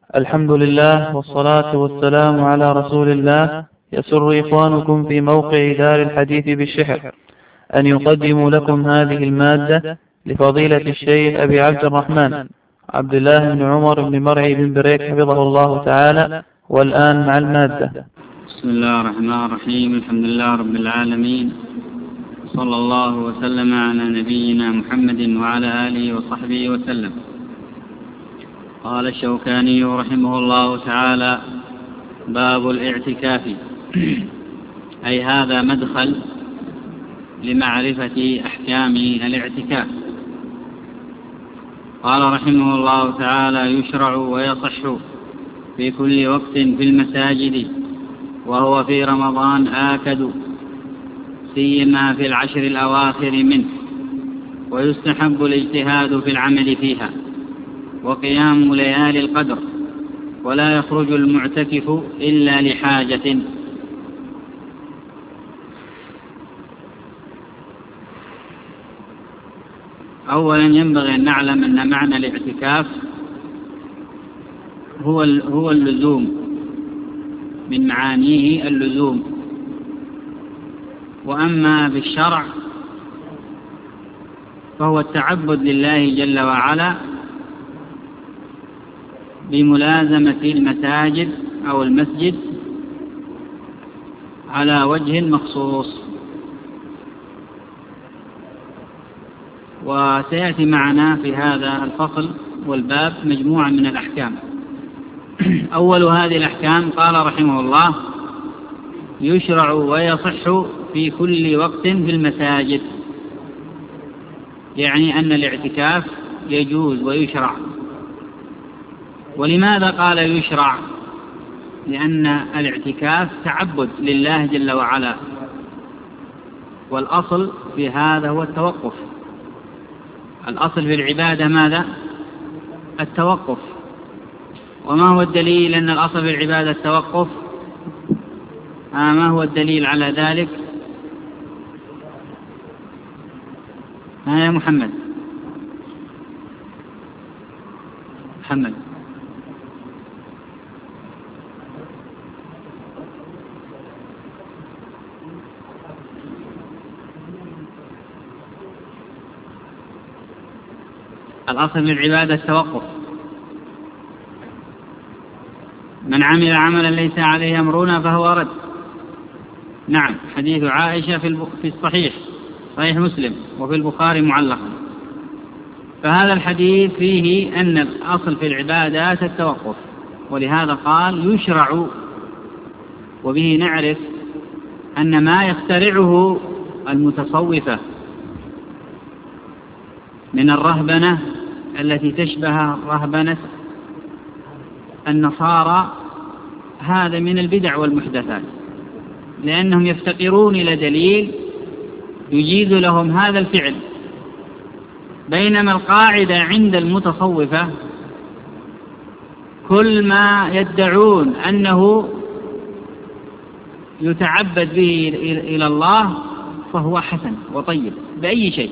الحمد لله والصلاة والسلام على رسول الله. يسر إخوانكم في موقع دار الحديث بالشحر أن يقدموا لكم هذه المادة لفضيلة الشيخ أبي عبد الرحمن عبد الله بن عمر بن مرعي بن بريك حفظه الله تعالى. والآن مع المادة. بسم الله الرحمن الرحيم. الحمد لله رب العالمين، صلى الله وسلم على نبينا محمد وعلى آله وصحبه وسلم. قال الشوكاني رحمه الله تعالى: باب الاعتكاف، أي هذا مدخل لمعرفة أحكام الاعتكاف. قال رحمه الله تعالى: يشرع ويصح في كل وقت في المساجد، وهو في رمضان آكد، سيما في العشر الأواخر منه، ويستحب الاجتهاد في العمل فيها وقيام ليالي القدر، ولا يخرج المعتكف إلا لحاجة. أولا ينبغي أن نعلم أن معنى الاعتكاف هو اللزوم، من معانيه اللزوم. وأما بالشرع فهو التعبد لله جل وعلا بملازمة المساجد أو المسجد على وجه مخصوص. وسيأتي معنا في هذا الفصل والباب مجموعة من الأحكام. أول هذه الأحكام قال رحمه الله: يشرع ويصح في كل وقت في المساجد، يعني أن الاعتكاف يجوز ويشرع. ولماذا قال يشرع؟ لأن الاعتكاف تعبد لله جل وعلا، والأصل في هذا هو التوقف. الأصل في العبادة ماذا؟ التوقف. وما هو الدليل أن الأصل في العبادة التوقف؟ ما هو الدليل على ذلك؟ يا محمد الأصل في العبادة التوقف. من عمل عملا ليس عليه أمرنا فهو رد. نعم، حديث عائشة في الصحيح، صحيح مسلم، وفي البخاري معلقا. فهذا الحديث فيه أن الأصل في العبادات التوقف، ولهذا قال يشرع. وبه نعرف أن ما يخترعه المتصوفة من الرهبنة التي تشبه رهبنة النصارى هذا من البدع والمحدثات، لأنهم يفتقرون إلى دليل يجيز لهم هذا الفعل. بينما القاعدة عند المتصوفة كل ما يدعون أنه يتعبد به إلى الله فهو حسن وطيب بأي شيء،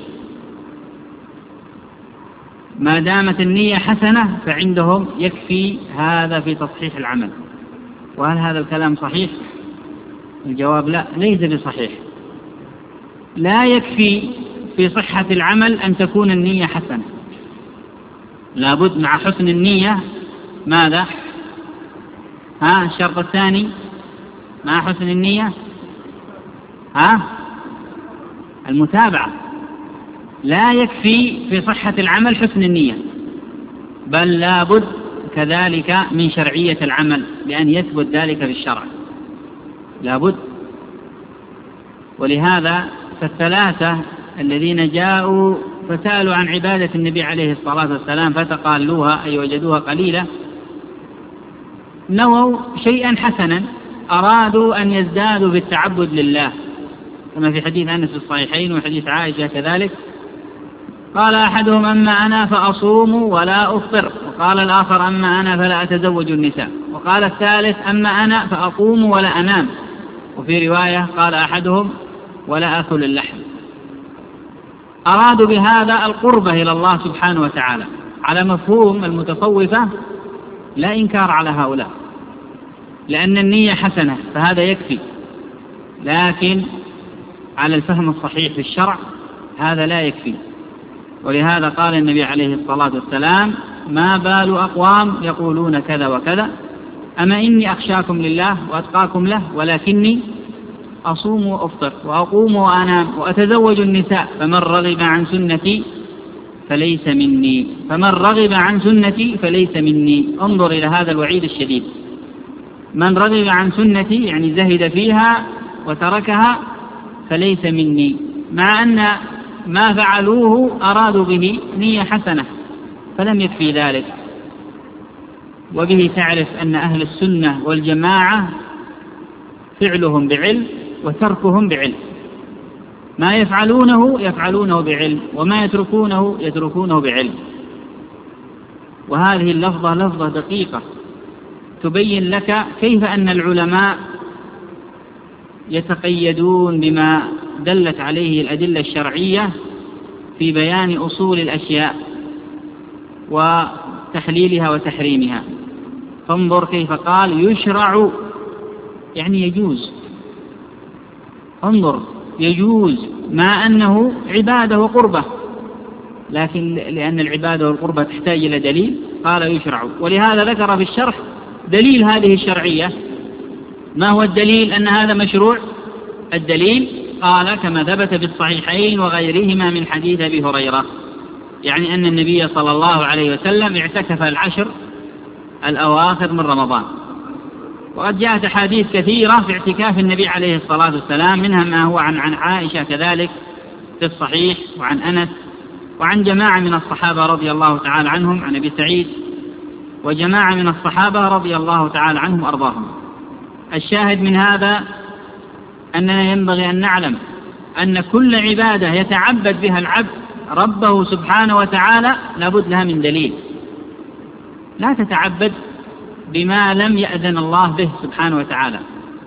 ما دامت النية حسنة فعندهم يكفي هذا في تصحيح العمل. وهل هذا الكلام صحيح؟ الجواب لا، ليس بصحيح. لا يكفي في صحة العمل أن تكون النية حسنة، لابد مع حسن النية ماذا؟ الشرط الثاني مع حسن النية المتابعة. لا يكفي في صحة العمل حسن النية، بل لابد كذلك من شرعية العمل، لأن يثبت ذلك في الشرع لابد. ولهذا فالثلاثة الذين جاءوا فسألوا عن عبادة النبي عليه الصلاة والسلام فتقالوها أي وجدوها قليلة، نووا شيئا حسنا، أرادوا أن يزدادوا بالتعبد لله، كما في حديث أنس الصحيحين وحديث عائشة كذلك. قال أحدهم: أما أنا فأصوم ولا أفطر، وقال الآخر: أما أنا فلا أتزوج النساء، وقال الثالث: أما أنا فأقوم ولا أنام، وفي رواية قال أحدهم: ولا أكل اللحم. أرادوا بهذا القربة إلى الله سبحانه وتعالى على مفهوم المتصوفة لا إنكار على هؤلاء، لأن النية حسنة فهذا يكفي، لكن على الفهم الصحيح في الشرع هذا لا يكفي. ولهذا قال النبي عليه الصلاة والسلام: ما بال أقوام يقولون كذا وكذا، أما إني أخشاكم لله وأتقاكم له، ولكني أصوم وأفطر وأقوم وأنام وأتزوج النساء، فمن رغب عن سنتي فليس مني، فمن رغب عن سنتي فليس مني. انظر إلى هذا الوعيد الشديد، من رغب عن سنتي يعني زهد فيها وتركها فليس مني، مع أن ما فعلوه أرادوا به نية حسنة فلم يكفي ذلك. وبه تعرف أن أهل السنة والجماعة فعلهم بعلم وتركهم بعلم، ما يفعلونه بعلم، وما يتركونه بعلم. وهذه اللفظة لفظة دقيقة تبين لك كيف أن العلماء يتقيدون بما دلت عليه الأدلة الشرعية في بيان أصول الأشياء وتحليلها وتحريمها. فانظر كيف قال: يشرع يعني يجوز. انظر، يجوز مع أنه عبادة وقربة، لكن لأن العبادة والقربة تحتاج إلى دليل قال يشرع. ولهذا ذكر في الشرح دليل هذه الشرعية. ما هو الدليل أن هذا مشروع؟ الدليل قال كما ثبت في الصحيحين وغيرهما من حديث أبي هريرة، يعني أن النبي صلى الله عليه وسلم اعتكف العشر الأواخر من رمضان. وقد جاءت أحاديث كثيرة في اعتكاف النبي عليه الصلاة والسلام، منها ما هو عن عائشة كذلك في الصحيح، وعن أنس، وعن جماعة من الصحابة رضي الله تعالى عنهم، عن أبي سعيد وجماعة من الصحابة رضي الله تعالى عنهم وأرضاهم. الشاهد من هذا أننا ينبغي أن نعلم أن كل عبادة يتعبد بها العبد ربه سبحانه وتعالى لابد لها من دليل. لا تتعبد بما لم يأذن الله به سبحانه وتعالى،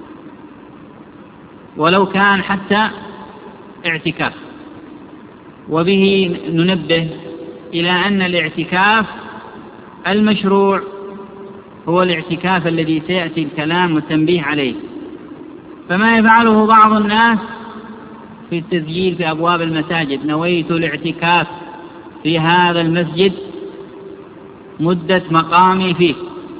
ولو كان حتى اعتكاف. وبه ننبه إلى أن الاعتكاف المشروع هو الاعتكاف الذي سيأتي الكلام والتنبيه عليه. فما يفعله بعض الناس في التسجيل في أبواب المساجد: نويت الاعتكاف في هذا المسجد مدة مقامي فيه،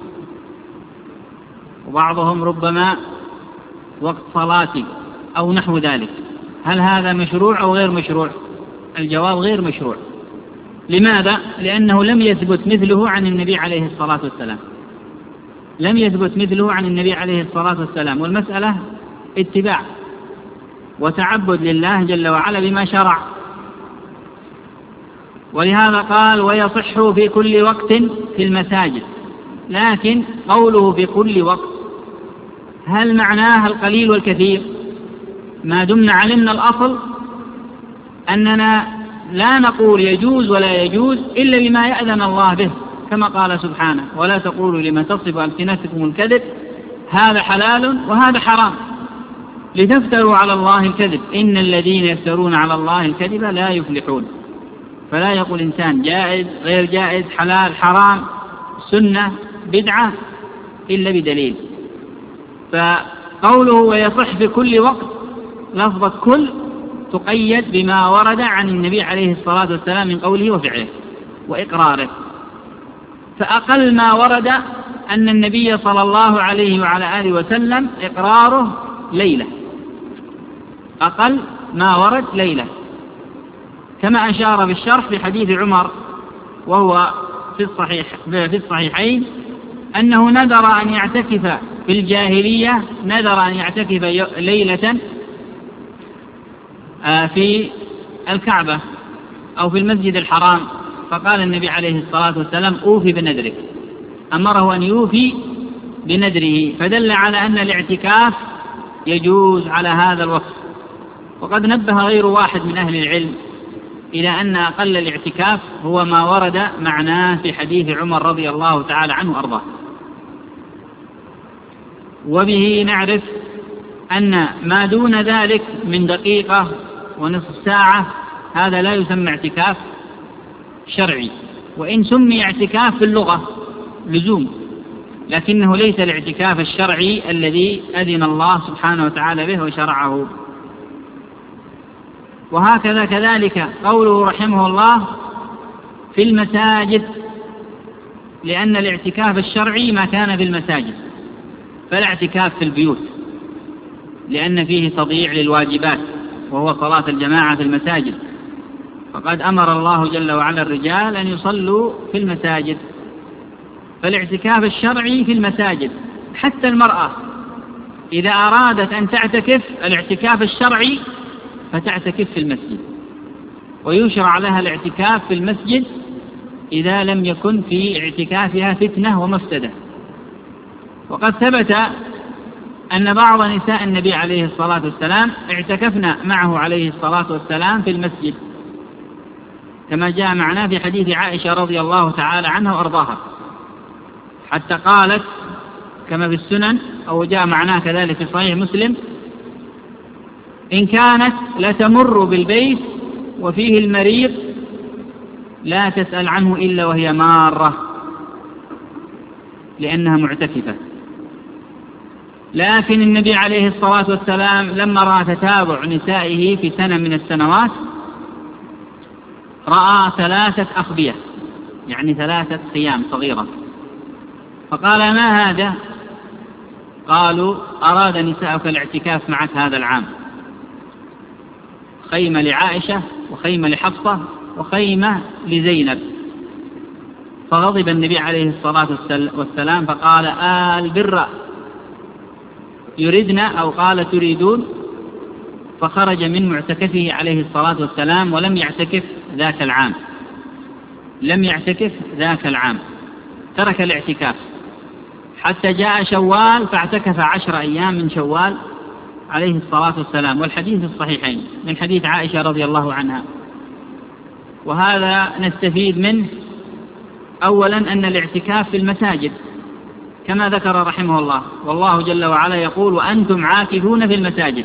وبعضهم ربما وقت صلاتي أو نحو ذلك. هل هذا مشروع أو غير مشروع؟ الجواب غير مشروع. لماذا؟ لأنه لم يثبت مثله عن النبي عليه الصلاة والسلام، لم يثبت مثله عن النبي عليه الصلاة والسلام. والمسألة اتباع وتعبد لله جل وعلا بما شرع. ولهذا قال: ويصح في كل وقت في المساجد. لكن قوله في كل وقت هل معناه القليل والكثير؟ ما دمنا علمنا الأصل أننا لا نقول يجوز ولا يجوز إلا بما يأذن الله به، كما قال سبحانه: ولا تقولوا لما تصف ألسنتكم الكذب هذا حلال وهذا حرام لتفتروا على الله الكذب إن الذين يفترون على الله الكذب لا يفلحون. فلا يقول إنسان جائز غير جائز حلال حرام سنة بدعة إلا بدليل. فقوله ويصح في كل وقت، لفظة كل تقيد بما ورد عن النبي عليه الصلاة والسلام من قوله وفعله وإقراره. فأقل ما ورد أن النبي صلى الله عليه وعلى آله وسلم إقراره ليلة، أقل ما ورد ليلة، كما أشار بالشرح في حديث عمر وهو في الصحيحين أنه نذر أن يعتكف في الجاهلية، نذر أن يعتكف ليلة في الكعبة أو في المسجد الحرام، فقال النبي عليه الصلاة والسلام: أوفي بنذرك، أمره أن يوفي بنذره، فدل على أن الاعتكاف يجوز على هذا الوقت. وقد نبه غير واحد من أهل العلم إلى أن أقل الاعتكاف هو ما ورد معناه في حديث عمر رضي الله تعالى عنه وأرضاه. وبه نعرف أن ما دون ذلك من دقيقة ونصف ساعة هذا لا يسمى اعتكاف شرعي، وإن سمي اعتكاف في اللغة لزوم، لكنه ليس الاعتكاف الشرعي الذي أذن الله سبحانه وتعالى به وشرعه. وهكذا كذلك قوله رحمه الله في المساجد، لأن الاعتكاف الشرعي ما كان في المساجد، فلا اعتكاف في البيوت لأن فيه تضييع للواجبات وهو صلاة الجماعة في المساجد، فقد أمر الله جل وعلا الرجال أن يصلوا في المساجد، فالاعتكاف الشرعي في المساجد. حتى المرأة إذا أرادت أن تعتكف الاعتكاف الشرعي فتعتكف في المسجد، ويشرع لها الاعتكاف في المسجد إذا لم يكن في اعتكافها فتنة ومفسدة. وقد ثبت أن بعض نساء النبي عليه الصلاة والسلام اعتكفنا معه عليه الصلاة والسلام في المسجد، كما جاء معنا في حديث عائشة رضي الله تعالى عنها وأرضاها، حتى قالت كما في السنن أو جاء معناه كذلك في صحيح مسلم: إن كانت لتمر بالبيت وفيه المريض لا تسأل عنه إلا وهي مارة، لأنها معتكفة. لكن النبي عليه الصلاة والسلام لما رأى تتابع نسائه في سنة من السنوات رأى 3 أخبية، يعني 3 خيام صغيرة، فقال: ما هذا؟ قالوا: أراد نساءك الاعتكاف معك هذا العام، خيمة لعائشة وخيمة لحفصة وخيمة لزينب. فغضب النبي عليه الصلاة والسلام فقال: البر يردنا، أو قال تريدون، فخرج من معتكفه عليه الصلاة والسلام ولم يعتكف ذاك العام، لم يعتكف ذاك العام، ترك الاعتكاف حتى جاء شوال فاعتكف 10 أيام من شوال عليه الصلاة والسلام، والحديث الصحيحين من حديث عائشة رضي الله عنها. وهذا نستفيد منه أولا أن الاعتكاف في المساجد كما ذكر رحمه الله، والله جل وعلا يقول: وأنتم عاكفون في المساجد،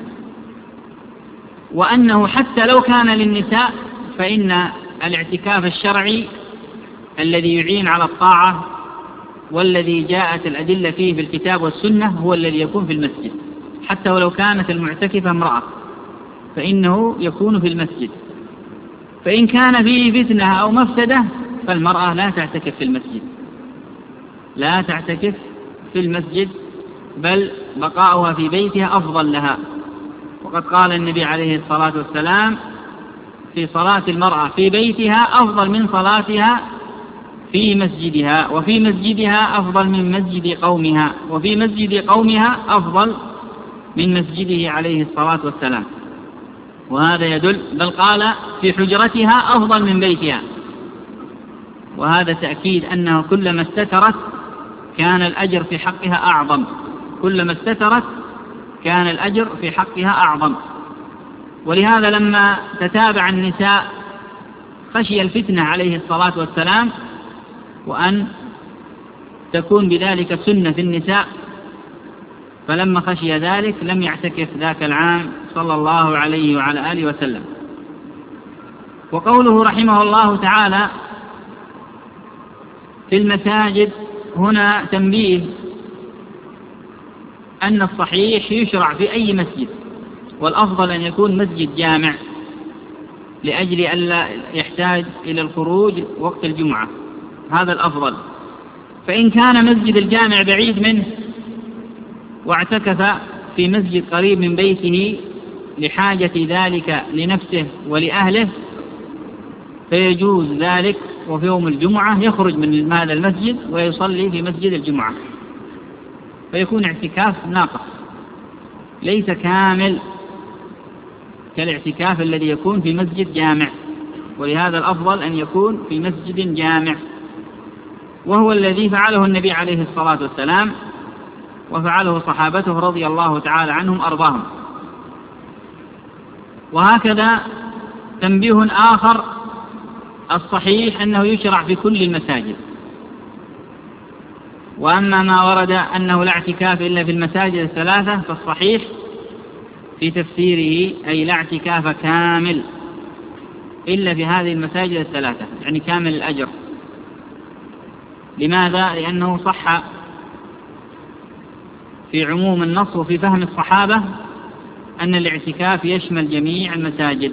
وأنه حتى لو كان للنساء فإن الاعتكاف الشرعي الذي يعين على الطاعة والذي جاءت الأدلة فيه في الكتاب والسنة هو الذي يكون في المسجد، حتى ولو كانت المعتكفة امرأة فإنه يكون في المسجد. فإن كان فيه فتنة أو مفسدة فالمرأة لا تعتكف في المسجد، لا تعتكف في المسجد، بل بقاؤها في بيتها أفضل لها. وقد قال النبي عليه الصلاة والسلام في صلاة المرأة في بيتها أفضل من صلاتها في مسجدها، وفي مسجدها أفضل من مسجد قومها، وفي مسجد قومها أفضل من مسجده عليه الصلاة والسلام. وهذا يدل، بل قال في حجرتها أفضل من بيتها، وهذا تأكيد أنه كلما استترت كان الأجر في حقها أعظم، كلما استترت كان الأجر في حقها أعظم. ولهذا لما تتابع النساء خشي الفتنة عليه الصلاة والسلام وأن تكون بذلك سنة في النساء، فلما خشي ذلك لم يعتكف ذاك العام صلى الله عليه وعلى آله وسلم. وقوله رحمه الله تعالى في المساجد، هنا تنبيه أن الصحيح يشرع في أي مسجد، والأفضل أن يكون مسجد جامع لأجل ألا يحتاج إلى الخروج وقت الجمعة، هذا الأفضل. فإن كان مسجد الجامع بعيد منه واعتكف في مسجد قريب من بيته لحاجة ذلك لنفسه ولأهله فيجوز ذلك، وفي يوم الجمعة يخرج من هذا المسجد ويصلي في مسجد الجمعة، فيكون اعتكاف ناقص ليس كامل كالاعتكاف الذي يكون في مسجد جامع. ولهذا الأفضل أن يكون في مسجد جامع، وهو الذي فعله النبي عليه الصلاة والسلام وفعله صحابته رضي الله تعالى عنهم أرضاهم. وهكذا تنبيه آخر، الصحيح أنه يشرع في كل المساجد، وأما ما ورد أنه لا اعتكاف إلا في المساجد الثلاثة فالصحيح في تفسيره أي لا اعتكاف كامل إلا في هذه المساجد الثلاثة، يعني كامل الأجر. لماذا؟ لأنه صح في عموم النص وفي فهم الصحابة أن الاعتكاف يشمل جميع المساجد،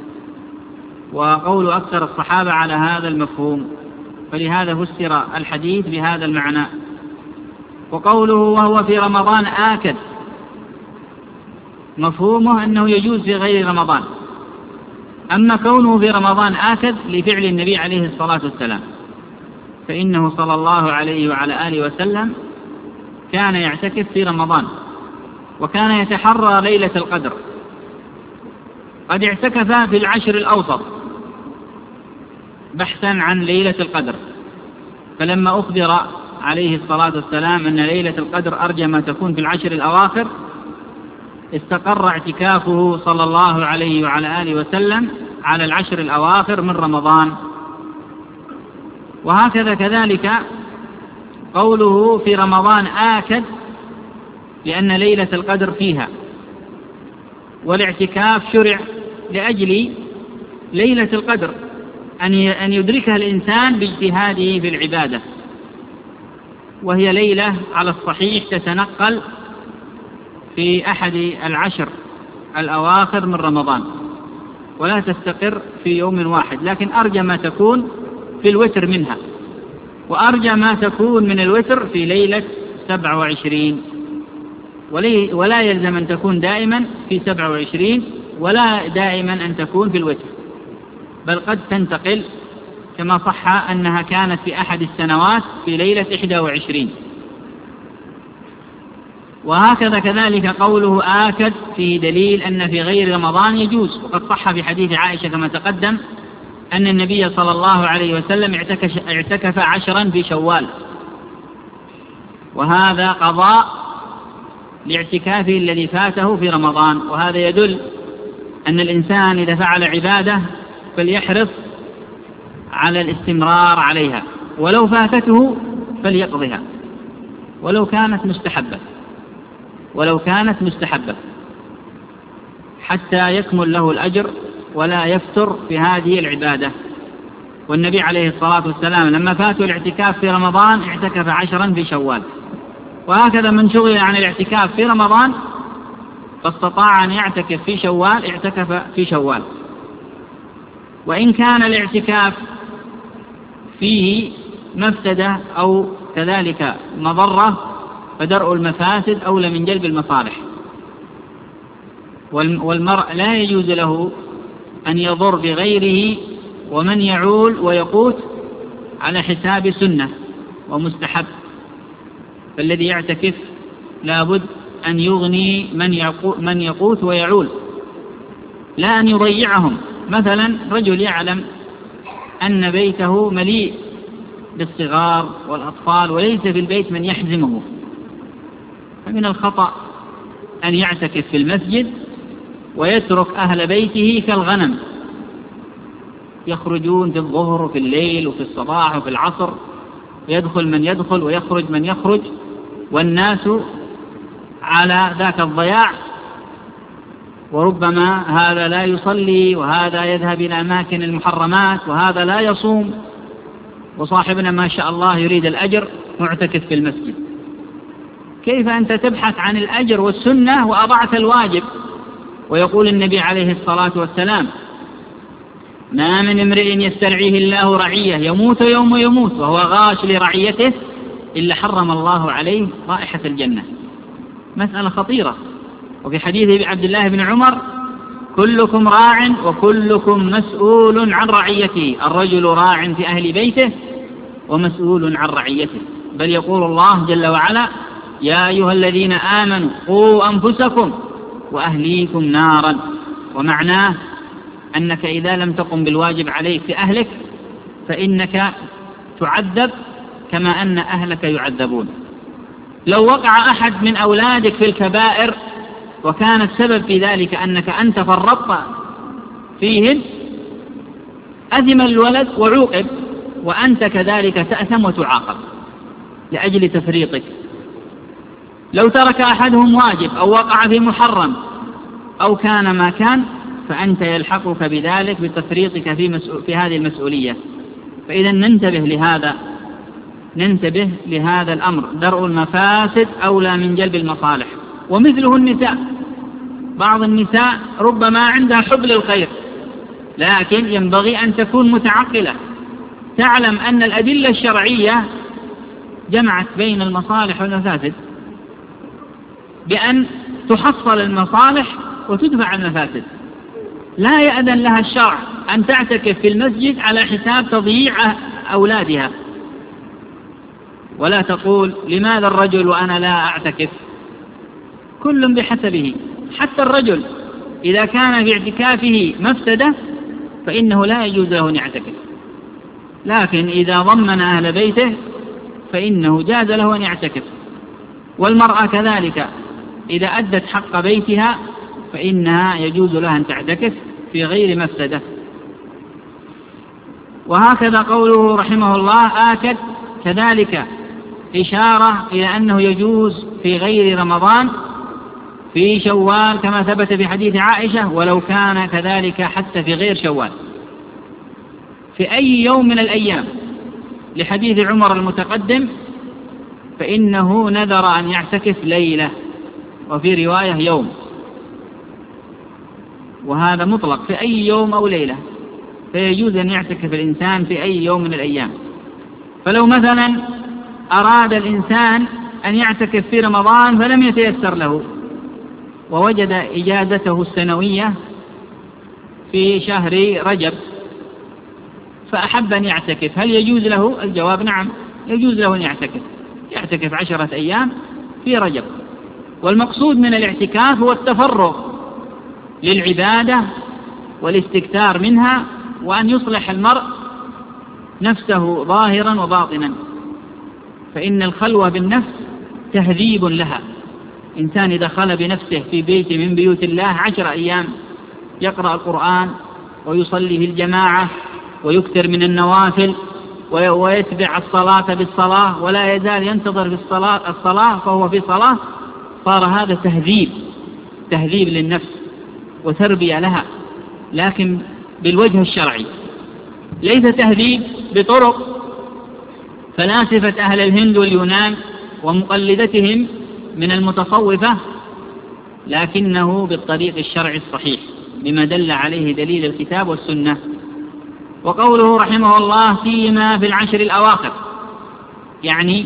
وقول أكثر الصحابة على هذا المفهوم، فلهذا فسر الحديث بهذا المعنى. وقوله وهو في رمضان آكد، مفهومه أنه يجوز في غير رمضان، أما كونه في رمضان آكد لفعل النبي عليه الصلاة والسلام، فإنه صلى الله عليه وعلى آله وسلم كان يعتكف في رمضان، وكان يتحرى ليلة القدر. قد اعتكف في العشر الأوسط بحثا عن ليلة القدر، فلما أخبر عليه الصلاة والسلام أن ليلة القدر أرجى ما تكون في العشر الأواخر، استقر اعتكافه صلى الله عليه وعلى آله وسلم على العشر الأواخر من رمضان. وهكذا كذلك قوله في رمضان آكد، لأن ليلة القدر فيها، والاعتكاف شرع لأجل ليلة القدر أن يدركها الإنسان باجتهاده في العبادة، وهي ليلة على الصحيح تتنقل في أحد العشر الأواخر من رمضان، ولا تستقر في يوم واحد، لكن أرجى ما تكون في الوتر منها، وأرجى ما تكون من الوتر في ليلة 27، ولا يلزم أن تكون دائما في 27، ولا دائما أن تكون في الوتر، بل قد تنتقل، كما صح أنها كانت في أحد السنوات في ليلة 21. وهكذا كذلك قوله آكد فيه دليل أن في غير رمضان يجوز، وقد صح في حديث عائشة كما تقدم أن النبي صلى الله عليه وسلم اعتكف 10 في شوال، وهذا قضاء لاعتكافه الذي فاته في رمضان. وهذا يدل أن الإنسان إذا فعل عبادة فليحرص على الاستمرار عليها، ولو فاتته فليقضها ولو كانت مستحبة حتى يكمل له الأجر ولا يفتر في هذه العبادة. والنبي عليه الصلاة والسلام لما فاته الاعتكاف في رمضان اعتكف 10 في شوال، وهكذا من شغل عن الاعتكاف في رمضان فاستطاع أن يعتكف في شوال اعتكف في شوال. وإن كان الاعتكاف فيه مفسدة أو كذلك مضرة فدرء المفاسد أولى من جلب المصالح، والمرء لا يجوز له أن يضر بغيره ومن يعول ويقوت على حساب سنة ومستحب، فالذي يعتكف لابد أن يغني من يقوت ويعول، لا أن يضيعهم. مثلا رجل يعلم أن بيته مليء بالصغار والأطفال وليس في البيت من يحزمه، فمن الخطأ أن يعتكف في المسجد ويترك أهل بيته كالغنم، يخرجون في الظهر وفي الليل وفي الصباح وفي العصر، يدخل من يدخل ويخرج من يخرج، والناس على ذاك الضياع، وربما هذا لا يصلي وهذا يذهب إلى أماكن المحرمات وهذا لا يصوم، وصاحبنا ما شاء الله يريد الأجر معتكف في المسجد. كيف أنت تبحث عن الأجر والسنة وأضعت الواجب؟ ويقول النبي عليه الصلاة والسلام: ما من امرئ يسترعيه الله رعية يموت يوم يموت وهو غاش لرعيته إلا حرم الله عليه رائحة الجنة. مسألة خطيرة. وفي حديث عبد الله بن عمر: كلكم راع وكلكم مسؤول عن رعيته، الرجل راع في أهل بيته ومسؤول عن رعيته. بل يقول الله جل وعلا: يا أيها الذين آمنوا قوا أنفسكم وأهليكم نارا. ومعناه أنك إذا لم تقم بالواجب عليك في أهلك فإنك تعذب كما أن أهلك يعذبون. لو وقع أحد من أولادك في الكبائر وكان السبب في ذلك أنك أنت فرطت فيهم، أثم الولد وعوقب، وأنت كذلك تأثم وتعاقب لأجل تفريطك. لو ترك أحدهم واجب أو وقع في محرم أو كان ما كان فأنت يلحقك بذلك بتفريطك في هذه المسؤولية. فإذا ننتبه لهذا، ننتبه لهذا الأمر. درء المفاسد أولى من جلب المصالح. ومثله النساء، بعض النساء ربما عندها حب للخير، لكن ينبغي أن تكون متعقلة، تعلم أن الأدلة الشرعية جمعت بين المصالح والمفاسد بأن تحصل المصالح وتدفع المفاسد. لا يأذن لها الشرع أن تعتكف في المسجد على حساب تضييع أولادها، ولا تقول لماذا الرجل وأنا لا أعتكف. كل بحسبه. حتى الرجل إذا كان في اعتكافه مفسدة فإنه لا يجوز له أن يعتكف، لكن إذا ضمن أهل بيته فإنه جاز له أن يعتكف. والمرأة كذلك إذا أدت حق بيتها فإنها يجوز لها أن تعتكف في غير مفسدة. وهكذا قوله رحمه الله آكد كذلك إشارة إلى أنه يجوز في غير رمضان في شوال كما ثبت في حديث عائشة، ولو كان كذلك حتى في غير شوال في أي يوم من الأيام، لحديث عمر المتقدم فإنه نذر أن يعتكف ليلة، وفي رواية يوم، وهذا مطلق في أي يوم أو ليلة، فيجوز أن يعتكف الإنسان في أي يوم من الأيام. فلو مثلا أراد الإنسان أن يعتكف في رمضان فلم يتيسر له ووجد إجازته السنوية في شهر رجب فأحب أن يعتكف، هل يجوز له؟ الجواب نعم، يجوز له أن يعتكف 10 أيام في رجب. والمقصود من الاعتكاف هو التفرغ للعبادة والاستكثار منها، وأن يصلح المرء نفسه ظاهرا وباطنا، فإن الخلوة بالنفس تهذيب لها. إنسان إذا خلى بنفسه في بيت من بيوت الله 10 أيام يقرأ القرآن ويصلي في الجماعة ويكثر من النوافل ويتبع الصلاة بالصلاة ولا يزال ينتظر في الصلاة فهو في صلاة، صار هذا تهذيب للنفس وتربية لها، لكن بالوجه الشرعي، ليس تهذيب بطرق فلاسفة أهل الهند واليونان ومقلدتهم من المتصوفة، لكنه بالطريق الشرعي الصحيح بما دل عليه دليل الكتاب والسنة. وقوله رحمه الله فيما في العشر الأواخر، يعني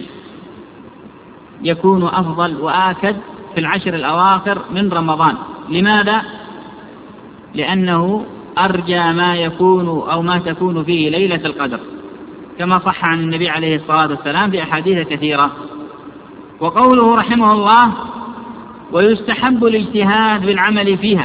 يكون أفضل وآكد في العشر الأواخر من رمضان. لماذا؟ لأنه أرجى ما يكون أو ما تكون فيه ليلة القدر، كما صح عن النبي عليه الصلاة والسلام في أحاديث كثيرة. وقوله رحمه الله ويستحب الاجتهاد بالعمل فيها،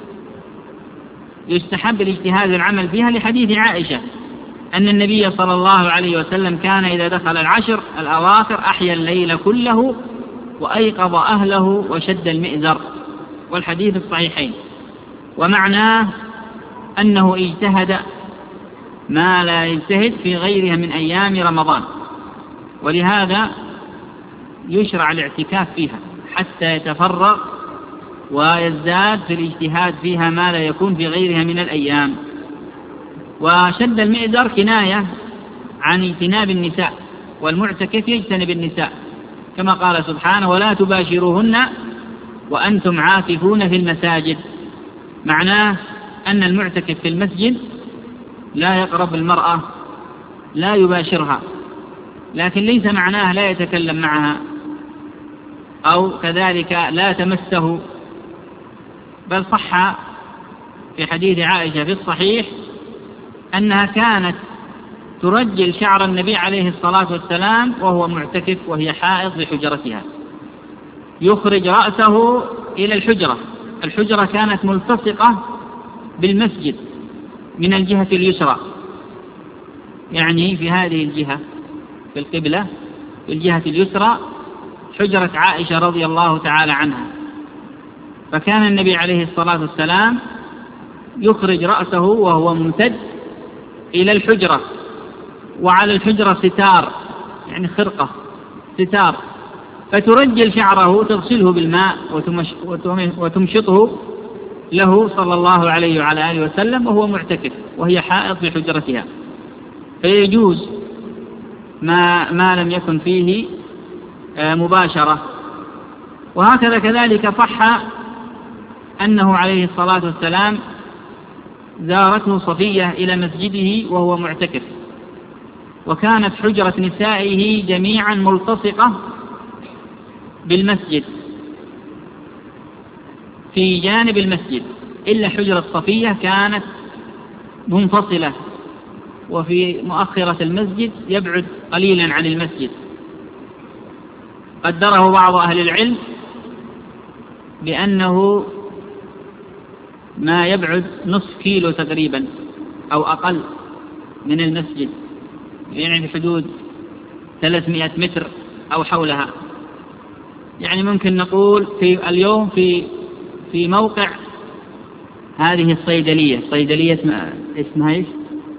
يستحب الاجتهاد بالعمل فيها لحديث عائشة أن النبي صلى الله عليه وسلم كان إذا دخل العشر الأواخر أحيا الليل كله وأيقظ أهله وشد المئزر، والحديث الصحيحين. ومعناه أنه اجتهد ما لا يجتهد في غيرها من أيام رمضان، ولهذا يشرع الاعتكاف فيها حتى يتفرغ ويزداد في الاجتهاد فيها ما لا يكون في غيرها من الأيام. وشد المئزر كناية عن اجتناب النساء، والمعتكف يجتنب النساء كما قال سبحانه ولا تباشروهن وأنتم عاكفون في المساجد. معناه أن المعتكف في المسجد لا يقرب المرأة، لا يباشرها، لكن ليس معناه لا يتكلم معها أو كذلك لا تمسه، بل صح في حديث عائشة في الصحيح أنها كانت ترجل شعر النبي عليه الصلاة والسلام وهو معتكف وهي حائض في حجرتها، يخرج رأسه إلى الحجرة كانت ملتصقة بالمسجد من الجهة اليسرى، يعني في هذه الجهة في القبلة في الجهة اليسرى حجرة عائشة رضي الله تعالى عنها، فكان النبي عليه الصلاة والسلام يخرج رأسه وهو ممتد إلى الحجرة، وعلى الحجرة ستار يعني خرقة ستار، فترجل شعره تغسله بالماء وتمشطه له صلى الله عليه وعلى آله وسلم وهو معتكف وهي حائض في حجرتها. فيجوز ما لم يكن فيه مباشرة. وهكذا كذلك صح أنه عليه الصلاة والسلام زارته صفية إلى مسجده وهو معتكف، وكانت حجرة نسائه جميعا ملتصقة بالمسجد في جانب المسجد، إلا حجرة صفية كانت منفصلة وفي مؤخرة المسجد يبعد قليلا عن المسجد. قدره بعض أهل العلم بأنه ما يبعد نصف كيلو تقريبا أو أقل من المسجد، يعني في حدود 300 متر أو حولها. يعني ممكن نقول في اليوم في موقع هذه الصيدلية اسمها ايش؟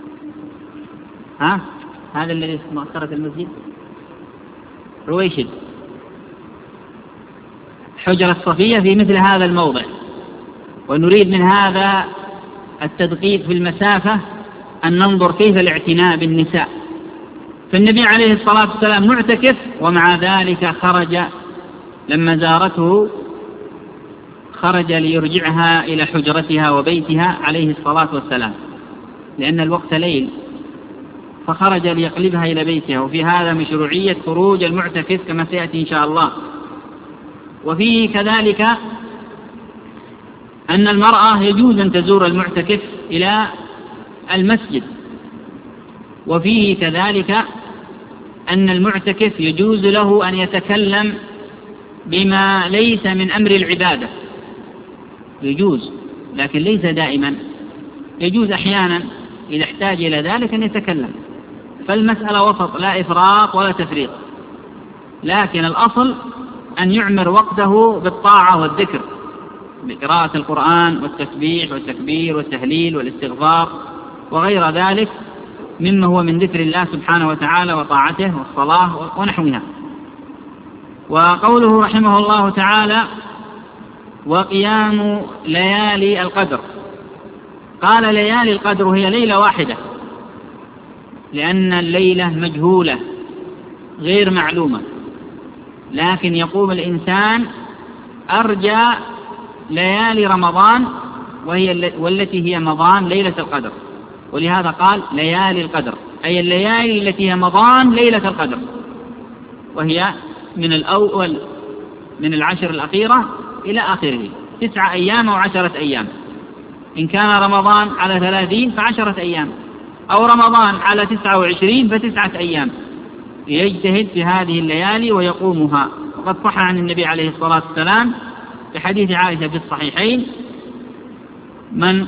هذا الذي مؤخرة المسجد رويشد، حجرة صفية في مثل هذا الموضع. ونريد من هذا التدقيق في المسافة أن ننظر كيف الاعتناء بالنساء. فالنبي عليه الصلاة والسلام معتكف، ومع ذلك خرج لما زارته خرج ليرجعها إلى حجرتها وبيتها عليه الصلاة والسلام، لأن الوقت ليل، فخرج ليقلبها إلى بيتها. وفي هذا مشروعية خروج المعتكف كما سيأتي إن شاء الله. وفيه كذلك أن المرأة يجوز أن تزور المعتكف إلى المسجد. وفيه كذلك أن المعتكف يجوز له أن يتكلم بما ليس من أمر العبادة، يجوز لكن ليس دائما، يجوز أحيانا إذا احتاج إلى ذلك أن يتكلم. فالمسألة وسط، لا إفراط ولا تفريط، لكن الأصل أن يعمر وقته بالطاعة والذكر، بقراءة القرآن والتسبيح والتكبير والتهليل والاستغفار وغير ذلك مما هو من ذكر الله سبحانه وتعالى وطاعته والصلاة ونحوها. وقوله رحمه الله تعالى: وقيام ليالي القدر. قال ليالي القدر هي ليلة واحدة، لأن الليلة مجهولة غير معلومة، لكن يقوم الإنسان أرجى ليالي رمضان والتي هي مضان ليلة القدر، ولهذا قال ليالي القدر، أي الليالي التي هي مضان ليلة القدر، وهي من الأول من العشر الأخيرة إلى آخره 9 أيام أو 10 أيام. إن كان رمضان على 30 ف10 أيام، أو رمضان على 29 ف9 أيام. يجتهد في هذه الليالي ويقومها. وقد صح عن النبي عليه الصلاة والسلام في حديث عائشة في الصحيحين: من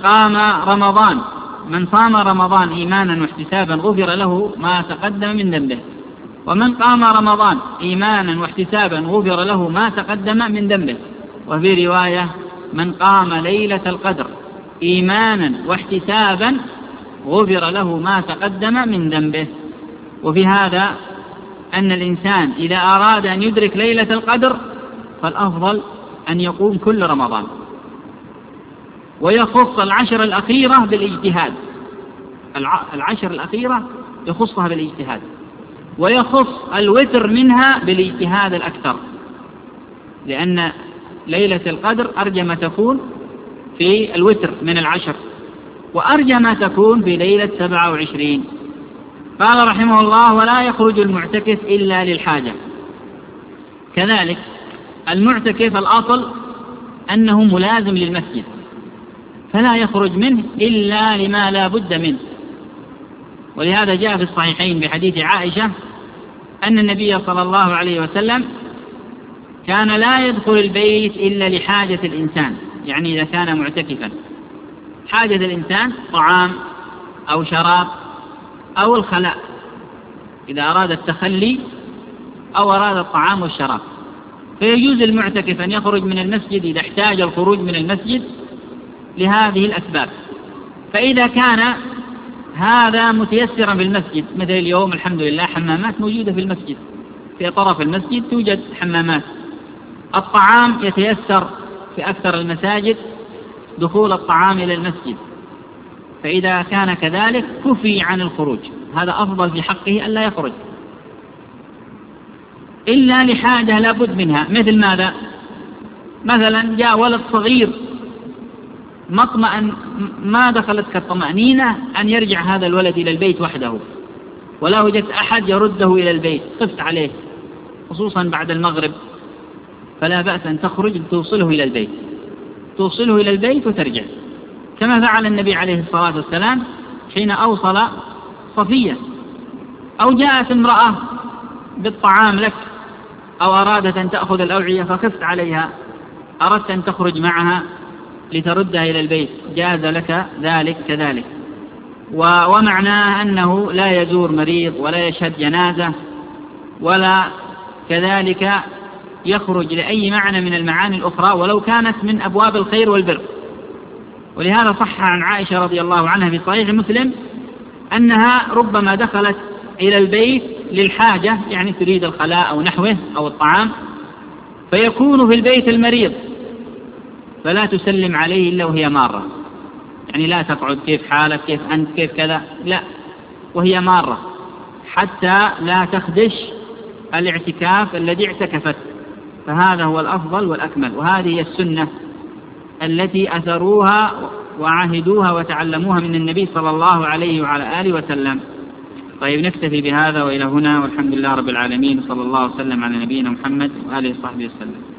صام رمضان إيمانا واحتسابا غفر له ما تقدم من ذنبه، ومن قام رمضان إيمانا واحتسابا غفر له ما تقدم من ذنبه. وفي رواية: من قام ليلة القدر إيمانا واحتسابا غفر له ما تقدم من ذنبه. وفي هذا أن الإنسان إذا أراد أن يدرك ليلة القدر فالأفضل أن يقوم كل رمضان، ويخص العشر الأخيرة بالاجتهاد. العشر الأخيرة يخصها بالاجتهاد، ويخص الوتر منها بالاجتهاد الأكثر، لأن ليلة القدر أرجى ما تكون في الوتر من العشر، وأرجى ما تكون في ليلة 27. قال رحمه الله: ولا يخرج المعتكف إلا للحاجة. كذلك المعتكف الأصل أنه ملازم للمسجد، فلا يخرج منه إلا لما لا بد منه. ولهذا جاء في الصحيحين بحديث عائشة أن النبي صلى الله عليه وسلم كان لا يدخل البيت إلا لحاجة الإنسان، يعني إذا كان معتكفا. حاجة الإنسان طعام أو شراب أو الخلاء، إذا أراد التخلي أو أراد الطعام والشراب، فيجوز المعتكف أن يخرج من المسجد إذا احتاج الخروج من المسجد لهذه الأسباب. فإذا كان هذا متيسرا في المسجد، مثل اليوم الحمد لله حمامات موجودة في المسجد، في طرف المسجد توجد حمامات. الطعام يتيسر في أكثر المساجد دخول الطعام إلى المسجد، فإذا كان كذلك كفي عن الخروج. هذا أفضل في حقه ألا يخرج، إلا لحاجة لابد منها. مثل ماذا؟ مثلا جاء ولد صغير ما دخلت كالطمأنينة أن يرجع هذا الولد إلى البيت وحده، ولا وجدت أحد يرده إلى البيت، خفت عليه خصوصا بعد المغرب، فلا بأس أن تخرج توصله إلى البيت وترجع، كما فعل النبي عليه الصلاة والسلام حين أوصل صفية. أو جاءت امرأة بالطعام لك أو أرادت أن تأخذ الأوعية فخفت عليها، أردت أن تخرج معها لتردها إلى البيت، جاز لك ذلك كذلك. ومعناه أنه لا يزور مريض ولا يشهد جنازة ولا كذلك يخرج لأي معنى من المعاني الأخرى ولو كانت من أبواب الخير والبر. ولهذا صح عن عائشة رضي الله عنها في صحيح مسلم أنها ربما دخلت إلى البيت للحاجة، يعني تريد الخلاء أو نحوه أو الطعام، فيكون في البيت المريض فلا تسلم عليه إلا وهي مارة، يعني لا تقعد كيف حالك كيف أنت كيف كذا، لا، وهي مارة حتى لا تخدش الاعتكاف الذي اعتكفت. فهذا هو الأفضل والأكمل، وهذه هي السنة التي أثروها وعاهدوها وتعلموها من النبي صلى الله عليه وعلى آله وسلم. طيب نكتفي بهذا وإلى هنا، والحمد لله رب العالمين، صلى الله وسلم على نبينا محمد وآله وصحبه وسلم.